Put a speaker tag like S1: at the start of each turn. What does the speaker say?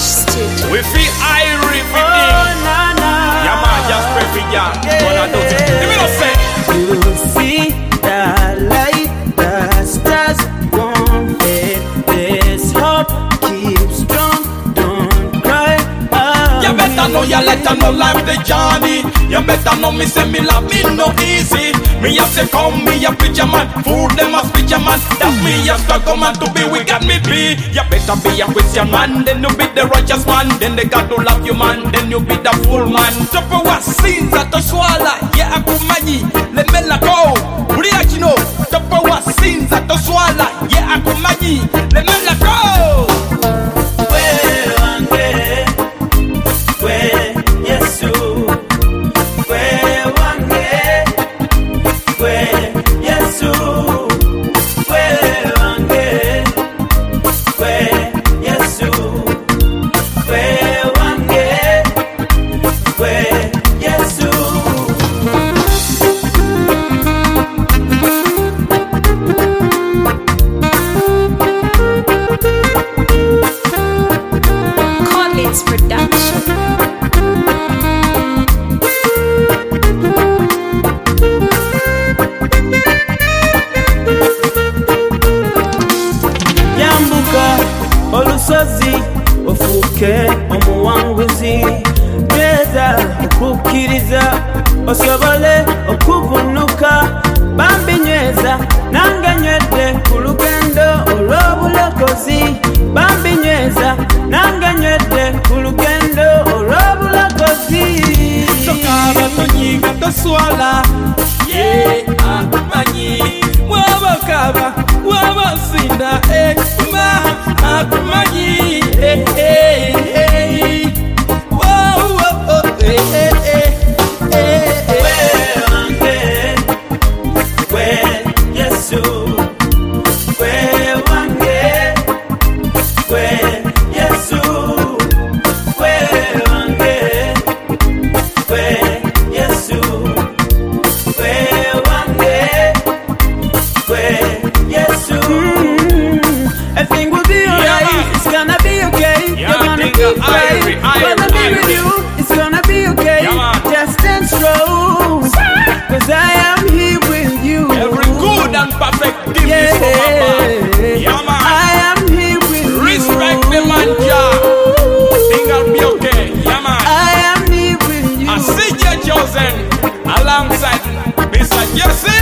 S1: Studio.
S2: We feel Irie for
S3: Oh,
S2: thing.
S3: na na.
S2: Yeah, man, just pray for ya. Wanna do it. Give me no say.
S3: You see the light, the stars won't fade. There's hope, keep strong, don't cry.
S2: You better know you let her know life the journey. You better know me say me love me no easy. Me have say come me a preacher man, food them a preacher man. That's me a struggle man to be we got me be. You better be a Christian man, then you be the righteous man. Then they got to love you man, then you be the full man. Top of what sins at the swallow, yeah I could money. Let me la go. React know. Top of what sins at the swallow, yeah I could money. Let me la go.
S3: Olusozi ofuuke omuwanguzi geza okukkiriza osobole okuvunuka bambinyweza nange nywedde ku lugendo olw'obulokozi bambinyweza nange nywedde ku lugendo olw'obulokozi
S2: Tokaba tonyiga toswala ye akumanyi mwabakaba wabasinda ma akumanyi wow
S3: Everything will be alright, it's gonna be okay. You're gonna be fine. Gonna be with you, it's gonna be okay. Just stand strong, cause I am here with you.
S2: Every good and perfect gift is from above. Yeah, man.
S3: I am here with you.
S2: Respect the man, Jah. Things will be okay. Yeah, man.
S3: I am here with you.
S2: I see you chosen alongside Mr. Jesse.